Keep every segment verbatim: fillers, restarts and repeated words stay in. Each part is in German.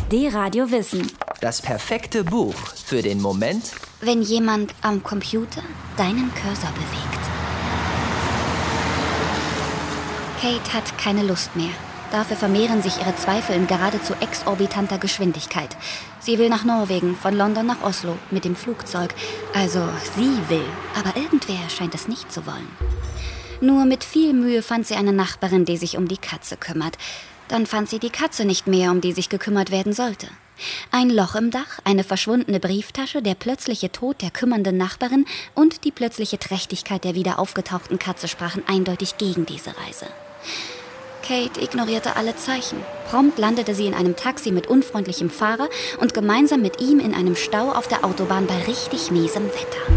D-Radio Wissen. Das perfekte Buch für den Moment, wenn jemand am Computer deinen Cursor bewegt. Kate hat keine Lust mehr. Dafür vermehren sich ihre Zweifel in geradezu exorbitanter Geschwindigkeit. Sie will nach Norwegen, von London nach Oslo, mit dem Flugzeug. Also sie will, aber irgendwer scheint es nicht zu wollen. Nur mit viel Mühe fand sie eine Nachbarin, die sich um die Katze kümmert. Dann fand sie die Katze nicht mehr, um die sich gekümmert werden sollte. Ein Loch im Dach, eine verschwundene Brieftasche, der plötzliche Tod der kümmernden Nachbarin und die plötzliche Trächtigkeit der wieder aufgetauchten Katze sprachen eindeutig gegen diese Reise. Kate ignorierte alle Zeichen. Prompt landete sie in einem Taxi mit unfreundlichem Fahrer und gemeinsam mit ihm in einem Stau auf der Autobahn bei richtig miesem Wetter.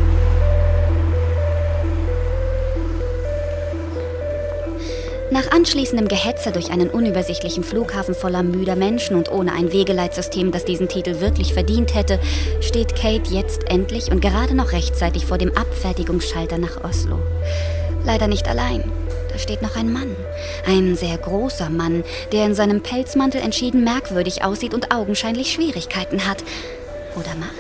Nach anschließendem Gehetze durch einen unübersichtlichen Flughafen voller müder Menschen und ohne ein Wegeleitsystem, das diesen Titel wirklich verdient hätte, steht Kate jetzt endlich und gerade noch rechtzeitig vor dem Abfertigungsschalter nach Oslo. Leider nicht allein. Da steht noch ein Mann. Ein sehr großer Mann, der in seinem Pelzmantel entschieden merkwürdig aussieht und augenscheinlich Schwierigkeiten hat. Oder macht?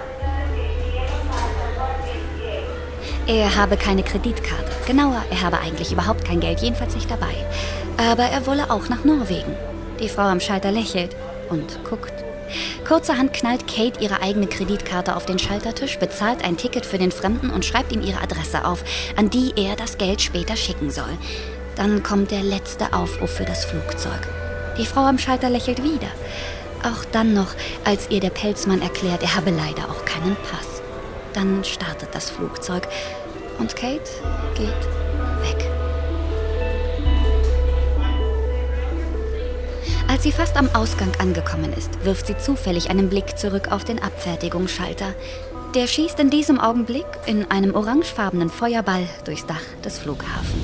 Er habe keine Kreditkarte. Genauer, er habe eigentlich überhaupt kein Geld, jedenfalls nicht dabei. Aber er wolle auch nach Norwegen. Die Frau am Schalter lächelt und guckt. Kurzerhand knallt Kate ihre eigene Kreditkarte auf den Schaltertisch, bezahlt ein Ticket für den Fremden und schreibt ihm ihre Adresse auf, an die er das Geld später schicken soll. Dann kommt der letzte Aufruf für das Flugzeug. Die Frau am Schalter lächelt wieder. Auch dann noch, als ihr der Pelzmann erklärt, er habe leider auch keinen Pass. Dann startet das Flugzeug und Kate geht weg. Als sie fast am Ausgang angekommen ist, wirft sie zufällig einen Blick zurück auf den Abfertigungsschalter. Der schießt in diesem Augenblick in einem orangefarbenen Feuerball durchs Dach des Flughafens.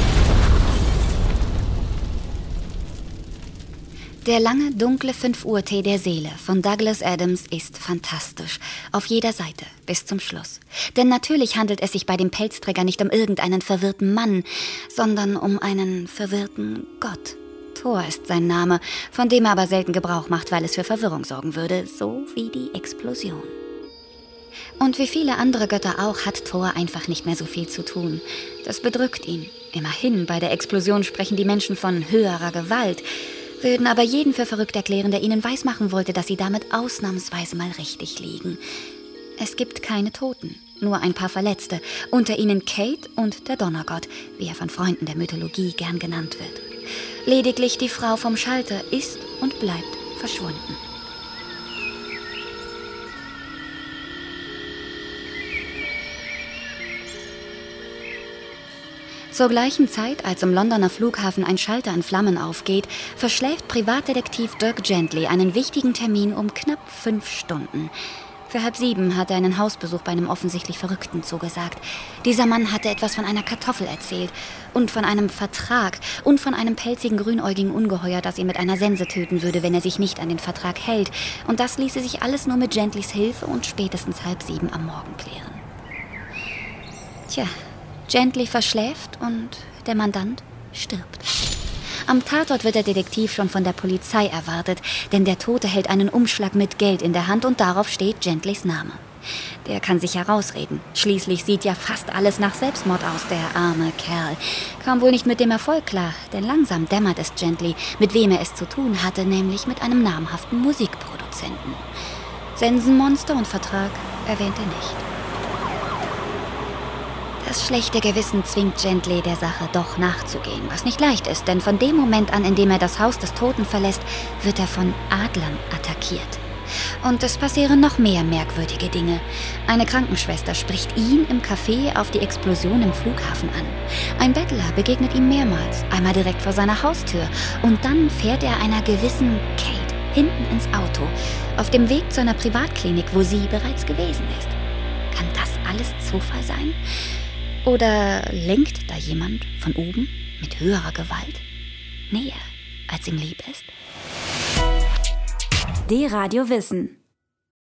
Der lange, dunkle fünf Uhr Tee der Seele von Douglas Adams ist fantastisch. Auf jeder Seite, bis zum Schluss. Denn natürlich handelt es sich bei dem Pelzträger nicht um irgendeinen verwirrten Mann, sondern um einen verwirrten Gott. Thor ist sein Name, von dem er aber selten Gebrauch macht, weil es für Verwirrung sorgen würde, so wie die Explosion. Und wie viele andere Götter auch, hat Thor einfach nicht mehr so viel zu tun. Das bedrückt ihn. Immerhin, bei der Explosion sprechen die Menschen von höherer Gewalt, würden aber jeden für verrückt erklären, der ihnen weismachen wollte, dass sie damit ausnahmsweise mal richtig liegen. Es gibt keine Toten, nur ein paar Verletzte, unter ihnen Kate und der Donnergott, wie er von Freunden der Mythologie gern genannt wird. Lediglich die Frau vom Schalter ist und bleibt verschwunden. Zur gleichen Zeit, als im Londoner Flughafen ein Schalter in Flammen aufgeht, verschläft Privatdetektiv Dirk Gently einen wichtigen Termin um knapp fünf Stunden. Für halb sieben hat er einen Hausbesuch bei einem offensichtlich Verrückten zugesagt. Dieser Mann hatte etwas von einer Kartoffel erzählt und von einem Vertrag und von einem pelzigen, grünäugigen Ungeheuer, das ihn mit einer Sense töten würde, wenn er sich nicht an den Vertrag hält. Und das ließe sich alles nur mit Gentlys Hilfe und spätestens halb sieben am Morgen klären. Tja, Gently verschläft und der Mandant stirbt. Am Tatort wird der Detektiv schon von der Polizei erwartet, denn der Tote hält einen Umschlag mit Geld in der Hand und darauf steht Gentlys Name. Der kann sich herausreden. Schließlich sieht ja fast alles nach Selbstmord aus, der arme Kerl. Kam wohl nicht mit dem Erfolg klar, denn langsam dämmert es Gently, mit wem er es zu tun hatte, nämlich mit einem namhaften Musikproduzenten. Sensenmonster und Vertrag erwähnt er nicht. Das schlechte Gewissen zwingt Gently, der Sache doch nachzugehen, was nicht leicht ist, denn von dem Moment an, in dem er das Haus des Toten verlässt, wird er von Adlern attackiert. Und es passieren noch mehr merkwürdige Dinge. Eine Krankenschwester spricht ihn im Café auf die Explosion im Flughafen an. Ein Bettler begegnet ihm mehrmals, einmal direkt vor seiner Haustür. Und dann fährt er einer gewissen Kate hinten ins Auto, auf dem Weg zu einer Privatklinik, wo sie bereits gewesen ist. Kann das alles Zufall sein? Oder lenkt da jemand von oben mit höherer Gewalt näher, als ihm lieb ist? D-Radio Wissen.